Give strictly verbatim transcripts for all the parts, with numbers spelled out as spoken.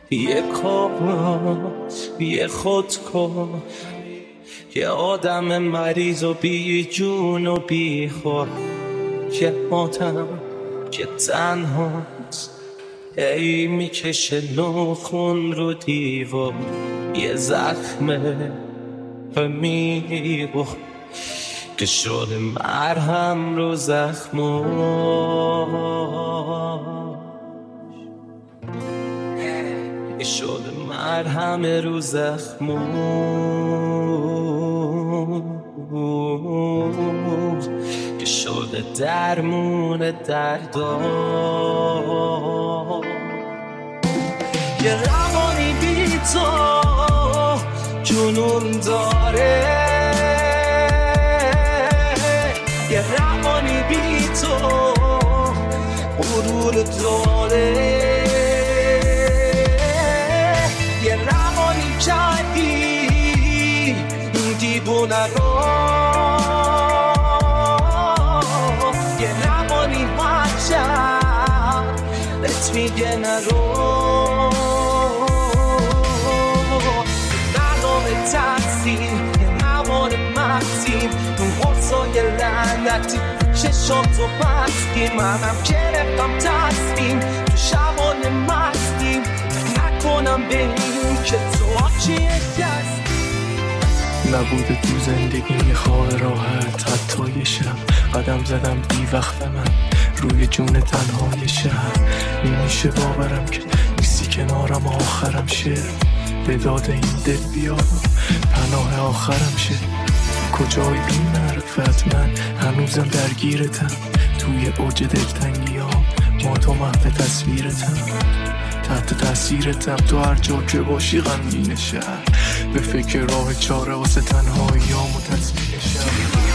یه کار یه خود کن، یه آدم مریض و بی جون و بی خور، یه آدم که تنهاست ای میکشه نخون رو دیوار، یه زخمه و میگو که شده مرهم رو زخماش، که شده مرهم رو زخماش، که شده درمون درداش. یه روانی بی تو جنون داره، یه روانی بی تو غرور داره، یه روانی کردی دیوونه رو، یه روانی بچم بهت میگه نرو، تقصیر یه مواد مقصیم اون غصای لعنتی چشاتو بستیم، منم گرفتم تصمیم تو شبانه مستیم، نکنم به این که تو آچیه دست نبوده تو زندگی خواه راحت. حتی یه شب قدم زدم بی وقت من روی جون تنهای شهر، نمیشه باورم که نیستی کنارم، آخرم شعر به داد این دل بیارم، پناه آخرم شه. کجای بی معرفت من هنوزم درگیرتم، توی اوج دلتنگی ها ما تو محو تصویرتم، تحت تاثیرتم تو هر جا که باشی غمگین شهر، به فکر راه چاره واسه تنهایی ها و تصویر شهر.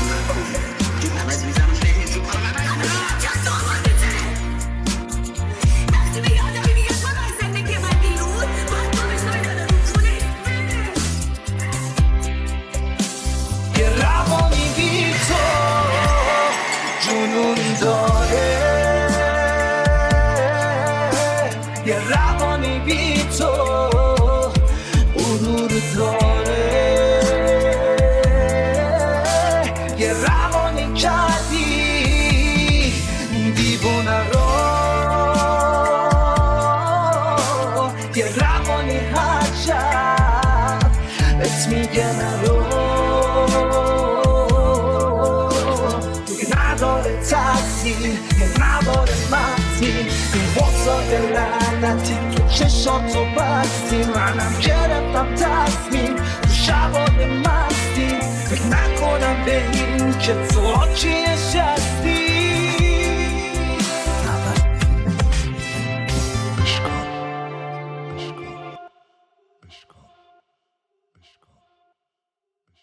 یه روانی بی تو غرور داره، یه روانی کردی دیوونه رو، یه روانی هر شب بهت میگه نرو، دیگه نداره تقصیر یه نداره مقصیر، واسه لعنتی تو چشاتو بستی، منم گرفتم تصمیم تو شبانه مستی، فکر نکنم به این که تو آچیه